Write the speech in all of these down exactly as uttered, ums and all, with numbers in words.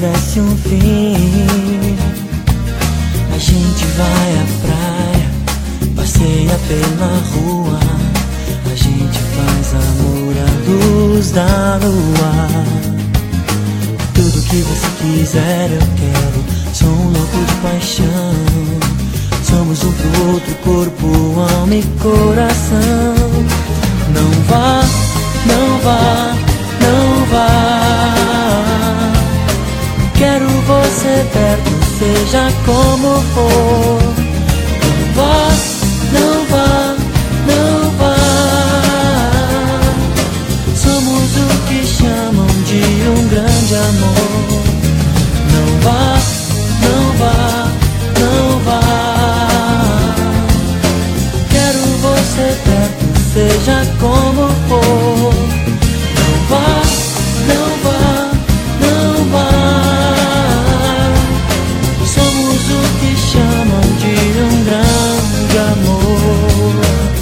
tivesse um fim. A gente vai à praia, passeia pela rua, a gente faz amor à luz da lua. Tudo que você quiser eu quero, sou um louco de paixão. Somos um pro outro, corpo, alma e coração. Não vá, não vá, não vá. Quero você perto, seja como for. Não vá, não vá, não vá. Somos o que chamam de um grande amor. Não vá, não vá, não vá. Quero você perto, seja como for. Não vá, não vá, não vá. Somos o que chamam de um grande amor.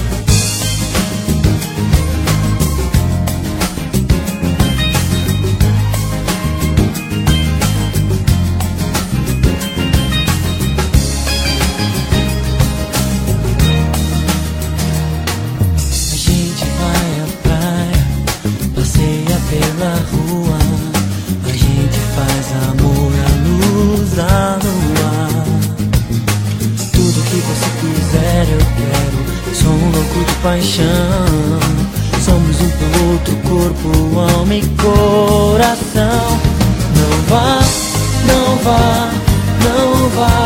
A gente vai à praia, passeia pela rua, a gente faz amor à luz da lua. Tudo que você quiser eu quero, sou um louco de paixão. Somos um pro outro, corpo, alma e coração. Não vá, não vá, não vá.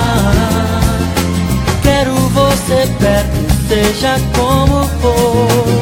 Quero você perto, seja como for.